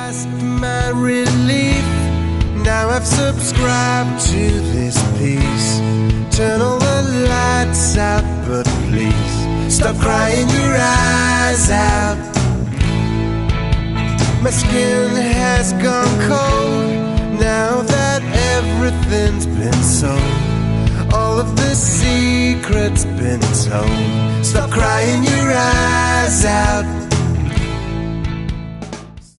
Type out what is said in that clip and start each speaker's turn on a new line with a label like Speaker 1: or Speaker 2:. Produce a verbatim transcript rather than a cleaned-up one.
Speaker 1: asked my relief. Now I've subscribed to this piece. Turn all the lights out, but please stop crying your eyes out. My skin has gone cold now that everything's been sold. All of the secrets been told. Stop crying your eyes out.